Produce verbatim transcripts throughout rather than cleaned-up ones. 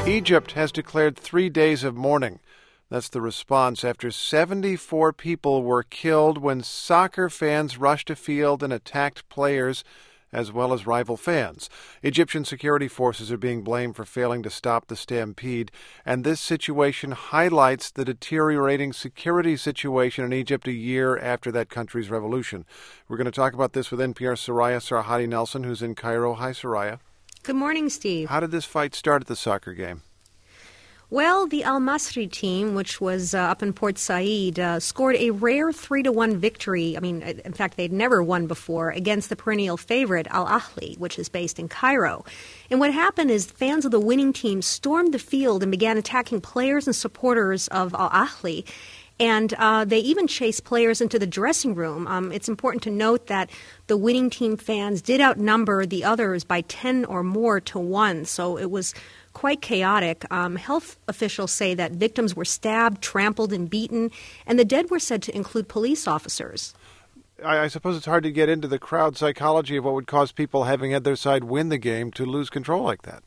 Egypt has declared three days of mourning. That's the response after seventy-four people were killed when soccer fans rushed a field and attacked players as well as rival fans. Egyptian security forces are being blamed for failing to stop the stampede, and this situation highlights the deteriorating security situation in Egypt a year after that country's revolution. We're going to talk about this with N P R's Soraya Sarhadi Nelson, who's in Cairo. Hi, Soraya. Good morning, Steve. How did this fight start at the soccer game? Well, the Al Masry team, which was uh, up in Port Said, uh, scored a rare three to one victory. I mean, in fact, they'd never won before against the perennial favorite Al Ahly, which is based in Cairo. And what happened is fans of the winning team stormed the field and began attacking players and supporters of Al Ahly. And uh, they even chased players into the dressing room. Um, it's important to note that the winning team fans did outnumber the others by ten or more to one. So it was quite chaotic. Um, health officials say that victims were stabbed, trampled, and beaten, and the dead were said to include police officers. I, I suppose it's hard to get into the crowd psychology of what would cause people having had their side win the game to lose control like that.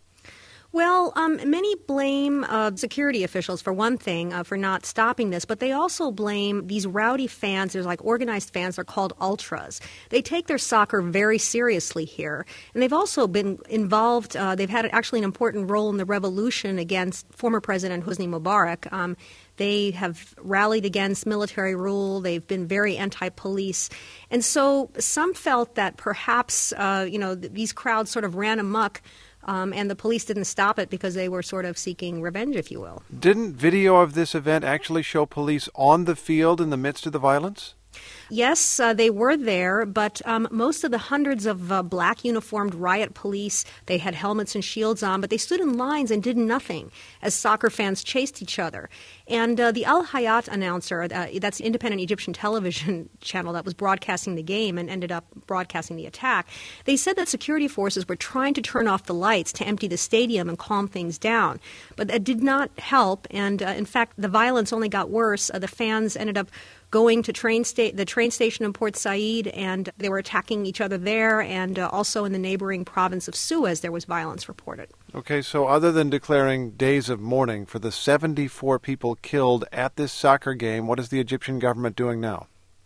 Well, um, many blame uh, security officials, for one thing, uh, for not stopping this, but they also blame these rowdy fans. There's like organized fans. They're called ultras. They take their soccer very seriously here, and they've also been involved. Uh, they've had actually an important role in the revolution against former President Hosni Mubarak. Um, They have rallied against military rule. They've been very anti-police. And so some felt that perhaps, uh, you know, th- these crowds sort of ran amok, um, and the police didn't stop it because they were sort of seeking revenge, if you will. Didn't video of this event actually show police on the field in the midst of the violence? Yes, uh, they were there, but um, most of the hundreds of uh, black uniformed riot police, they had helmets and shields on, but they stood in lines and did nothing as soccer fans chased each other. And uh, the Al Hayat announcer, uh, that's an independent Egyptian television channel that was broadcasting the game and ended up broadcasting the attack, they said that security forces were trying to turn off the lights to empty the stadium and calm things down. But that did not help, and uh, in fact, the violence only got worse. Uh, the fans ended up going to train sta- the train station in Port Said, and they were attacking each other there, and uh, also in the neighboring province of Suez, there was violence reported. Okay, so other than declaring days of mourning for the seventy-four people killed at this soccer game, what is the Egyptian government doing now?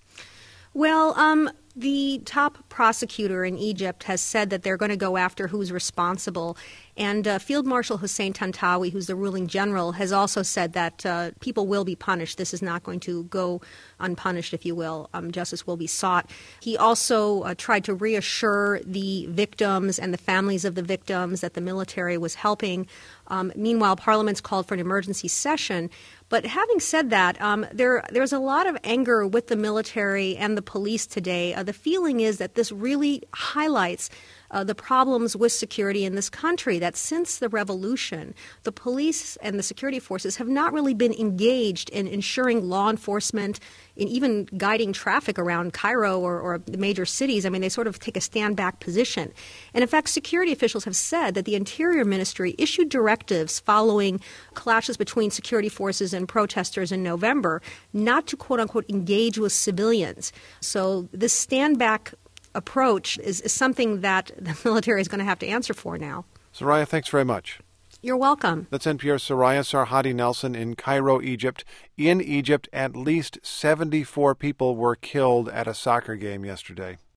Well, um, the top prosecutor in Egypt has said that they're going to go after who's responsible. And uh, Field Marshal Hussein Tantawi, who's the ruling general, has also said that uh, people will be punished. This is not going to go unpunished, if you will. Um, justice will be sought. He also uh, tried to reassure the victims and the families of the victims that the military was helping. Um, meanwhile, Parliament's called for an emergency session. But having said that, um, there there's a lot of anger with the military and the police today. Uh, the feeling is that this really highlights Uh, the problems with security in this country, that since the revolution, the police and the security forces have not really been engaged in ensuring law enforcement, in even guiding traffic around Cairo or, or the major cities. I mean, they sort of take a stand-back position. And in fact, security officials have said that the Interior Ministry issued directives following clashes between security forces and protesters in November not to, quote-unquote, engage with civilians. So this stand-back approach is, is something that the military is going to have to answer for now. Soraya, thanks very much. You're welcome. That's N P R's Soraya Sarhadi Nelson in Cairo, Egypt. In Egypt, at least seventy-four people were killed at a soccer game yesterday.